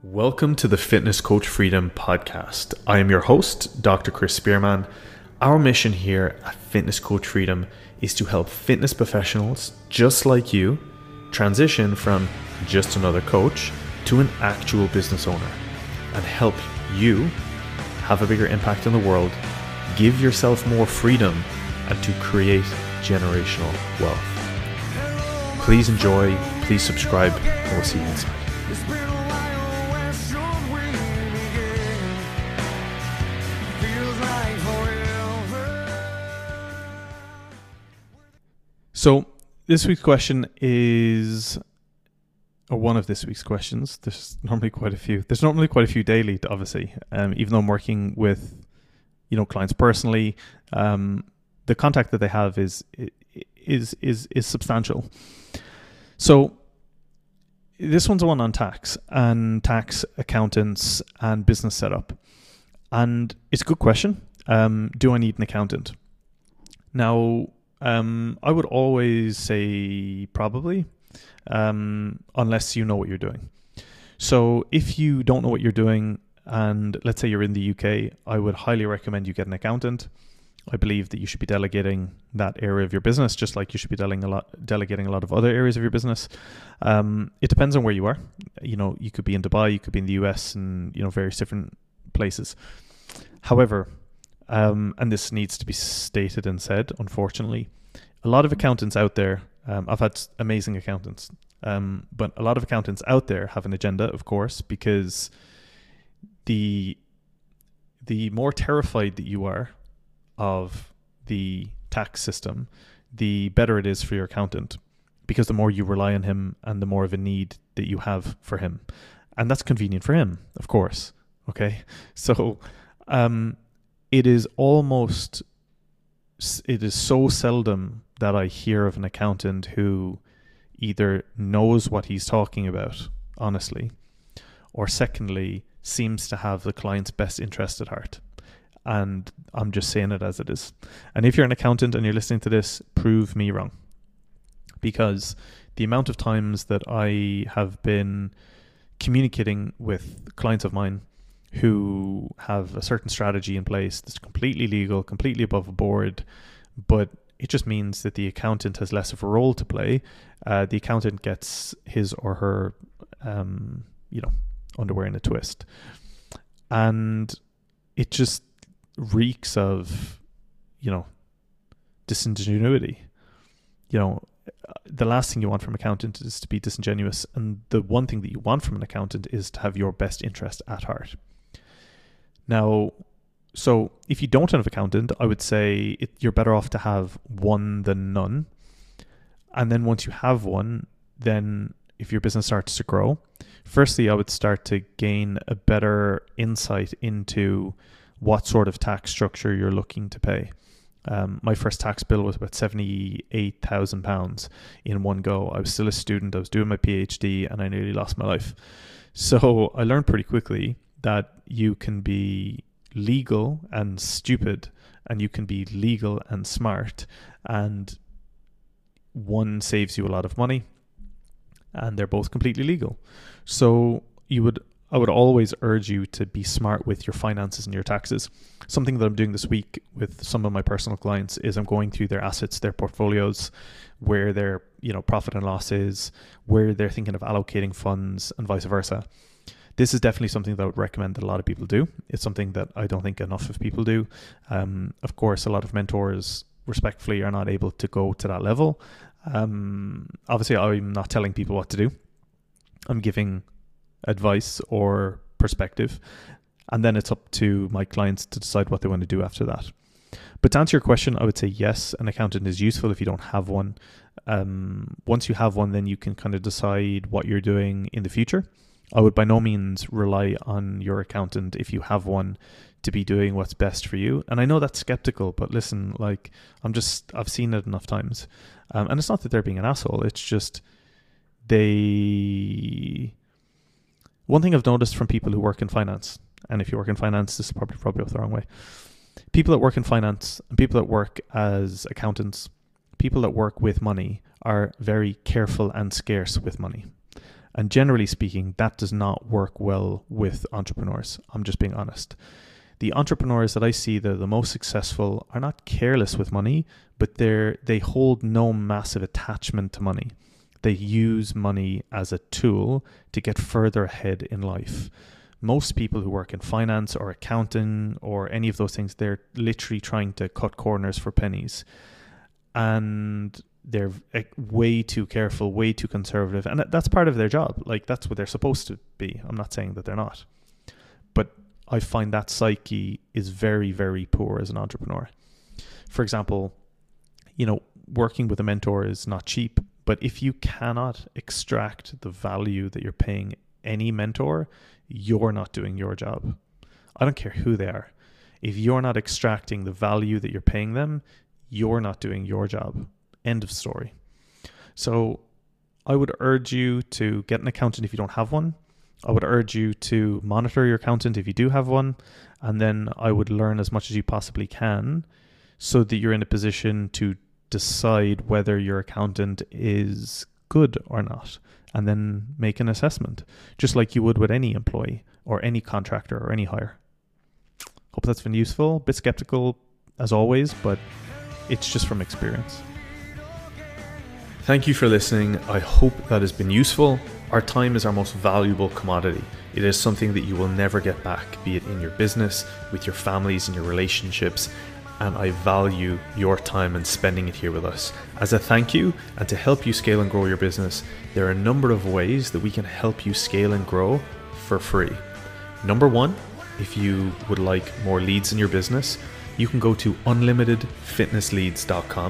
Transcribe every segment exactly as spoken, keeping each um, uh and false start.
Welcome to the Fitness Coach Freedom podcast. I am your host, Doctor Chris Spearman. Our mission here at Fitness Coach Freedom is to help fitness professionals just like you transition from just another coach to an actual business owner and help you have a bigger impact in the world, give yourself more freedom, and to create generational wealth. Please enjoy, please subscribe, and we'll see you inside. So this week's question is, or one of this week's questions. There's normally quite a few. There's normally quite a few daily, obviously. Um, even though I'm working with, you know, clients personally, um, the contact that they have is is is is substantial. So this one's one on tax and tax accountants and business setup, and it's a good question. Um, do I need an accountant? Now, Um, I would always say probably, um, unless you know what you're doing. So if you don't know what you're doing, and let's say you're in the U K, I would highly recommend you get an accountant. I believe that you should be delegating that area of your business, just like you should be delegating a lot, delegating a lot of other areas of your business. Um, it depends on where you are. You know, you could be in Dubai, you could be in the U S, and you know, various different places. However, Um, and this needs to be stated and said, unfortunately, a lot of accountants out there, um, I've had amazing accountants, um, but a lot of accountants out there have an agenda, of course, because the the more terrified that you are of the tax system, the better it is for your accountant, because the more you rely on him and the more of a need that you have for him. And that's convenient for him, of course. Okay. So, um, It is almost, it is so seldom that I hear of an accountant who either knows what he's talking about, honestly, or secondly, seems to have the client's best interest at heart. And I'm just saying it as it is. And if you're an accountant and you're listening to this, prove me wrong. Because the amount of times that I have been communicating with clients of mine who have a certain strategy in place that's completely legal, completely above board, but it just means that the accountant has less of a role to play. Uh, the accountant gets his or her, um, you know, underwear in a twist. And it just reeks of, you know, disingenuity. You know, the last thing you want from an accountant is to be disingenuous. And the one thing that you want from an accountant is to have your best interest at heart. Now, so if you don't have an accountant, I would say it, you're better off to have one than none. And then once you have one, then if your business starts to grow, firstly, I would start to gain a better insight into what sort of tax structure you're looking to pay. Um, my first tax bill was about seventy-eight thousand pounds in one go. I was still a student. I was doing my PhD and I nearly lost my life. So I learned pretty quickly that you can be legal and stupid, and you can be legal and smart, and one saves you a lot of money, and they're both completely legal. So you would, I would always urge you to be smart with your finances and your taxes. Something that I'm doing this week with some of my personal clients is I'm going through their assets, their portfolios, where their, you know, profit and loss is, where they're thinking of allocating funds, and vice versa. This is definitely something that I would recommend that a lot of people do. It's something that I don't think enough of people do. Um, of course, a lot of mentors, respectfully, are not able to go to that level. Um, obviously, I'm not telling people what to do. I'm giving advice or perspective, and then it's up to my clients to decide what they want to do after that. But to answer your question, I would say yes, an accountant is useful if you don't have one. Um, once you have one, then you can kind of decide what you're doing in the future. I would by no means rely on your accountant, if you have one, to be doing what's best for you. And I know that's skeptical, but listen, like, I'm just, I've seen it enough times. Um, and it's not that they're being an asshole. It's just they, one thing I've noticed from people who work in finance, and if you work in finance, this is probably, probably off the wrong way. People that work in finance and people that work as accountants, people that work with money are very careful and scarce with money. And generally speaking, that does not work well with entrepreneurs. I'm just being honest. The entrepreneurs that I see that are the most successful are not careless with money, but they're they hold no massive attachment to money. They use money as a tool to get further ahead in life. Most people who work in finance or accounting or any of those things, they're literally trying to cut corners for pennies. And they're way too careful, way too conservative. And that's part of their job. Like, that's what they're supposed to be. I'm not saying that they're not. But I find that psyche is very, very poor as an entrepreneur. For example, you know, working with a mentor is not cheap, but if you cannot extract the value that you're paying any mentor, you're not doing your job. I don't care who they are. If you're not extracting the value that you're paying them, you're not doing your job. End of story. So I would urge you to get an accountant if you don't have one. I would urge you to monitor your accountant if you do have one. And then I would learn as much as you possibly can so that you're in a position to decide whether your accountant is good or not, and then make an assessment, just like you would with any employee or any contractor or any hire. Hope that's been useful. A bit skeptical as always, but it's just from experience. Thank you for listening. I hope that has been useful. Our time is our most valuable commodity. It is something that you will never get back, be it in your business, with your families, and your relationships. And I value your time and spending it here with us. As a thank you, and to help you scale and grow your business, there are a number of ways that we can help you scale and grow for free. Number one, if you would like more leads in your business, you can go to unlimited fitness leads dot com,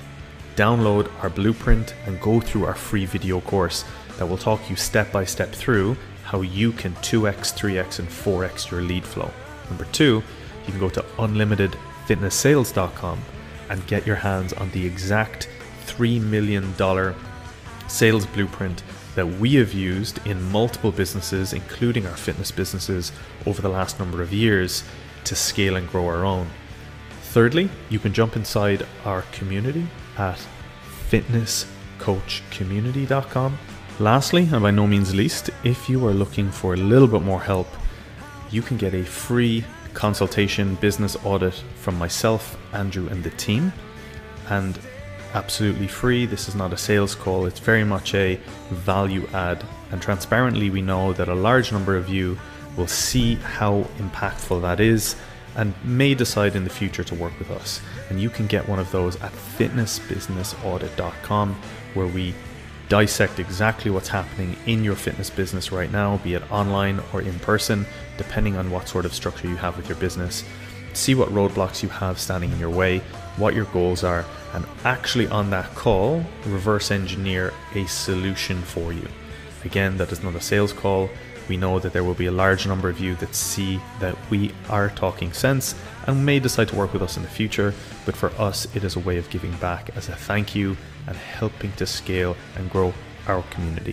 download our blueprint, and go through our free video course that will talk you step by step through how you can two x, three x, and four x your lead flow. Number two, you can go to unlimited fitness sales dot com and get your hands on the exact three million dollars sales blueprint that we have used in multiple businesses, including our fitness businesses, over the last number of years to scale and grow our own. Thirdly, you can jump inside our community at fitness coach community dot com. Lastly, and by no means least, if you are looking for a little bit more help, you can get a free consultation business audit from myself, Andrew, and the team, and absolutely free. This is not a sales call. It's very much a value add, and transparently we know that a large number of you will see how impactful that is and may decide in the future to work with us. And you can get one of those at fitness business audit dot com, where we dissect exactly what's happening in your fitness business right now, be it online or in person, depending on what sort of structure you have with your business. See what roadblocks you have standing in your way, what your goals are, and actually on that call, reverse engineer a solution for you. Again, that is not a sales call. We know that there will be a large number of you that see that we are talking sense and may decide to work with us in the future, but for us, it is a way of giving back as a thank you and helping to scale and grow our community.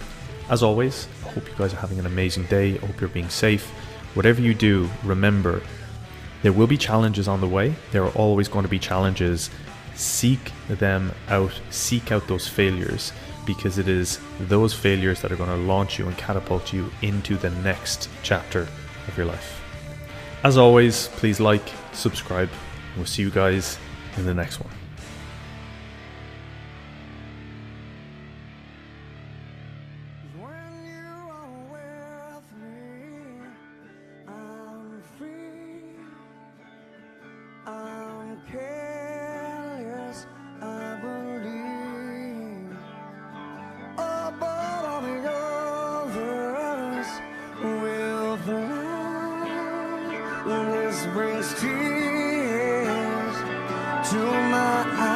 As always, I hope you guys are having an amazing day. I hope you're being safe. Whatever you do, remember, there will be challenges on the way. There are always going to be challenges. Seek them out. Seek out those failures, because it is those failures that are going to launch you and catapult you into the next chapter of your life. As always, please like, subscribe, and we'll see you guys in the next one. Brings tears to my eyes.